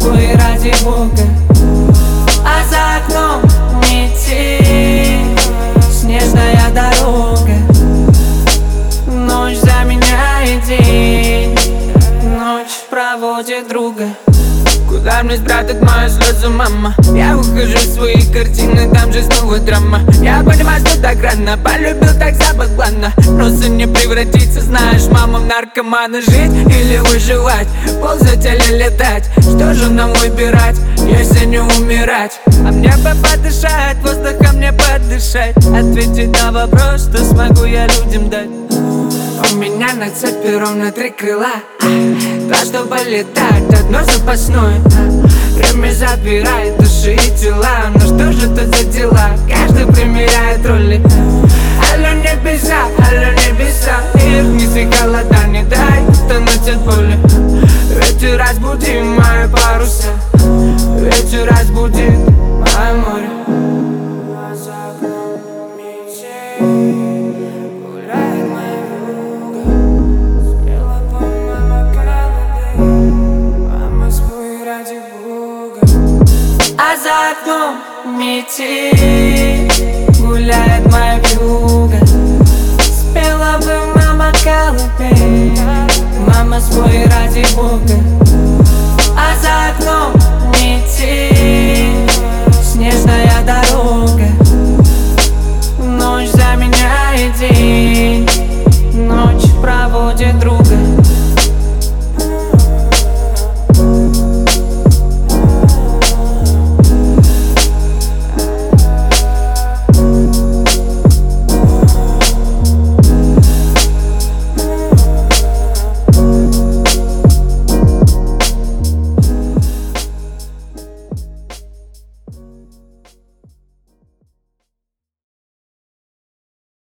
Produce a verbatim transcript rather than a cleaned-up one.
спой ради Бога. А за окном метель, снежная дорога. Ночь заменяет день, ночь проводит друга. Куда мне спрятать мою слезу, мама? Я ухожу в свои картины, там же снова драма. Я понимаю, что так рано, полюбил так забавно. Просто не превратиться, знаешь, мама, в наркомана. Жить или выживать, ползать или летать? Что же нам выбирать, если не умирать? А мне бы подышать, воздухом мне подышать, ответить на вопрос, что смогу я людям дать. У меня на цепи ровно три крыла, два, чтобы летать, одно запасное. Время забирает души и тела, но что же это за дела? Каждый примеряет роли. Алло, небеса, алло, небеса, мир вниз и холода, не дай тонуть от боли. Ветер разбуди мои паруса, ветер разбудит мое море. А за окном метель, гуляет моя вьюга. Спела бы мама колыбель, мама, спой ради Бога.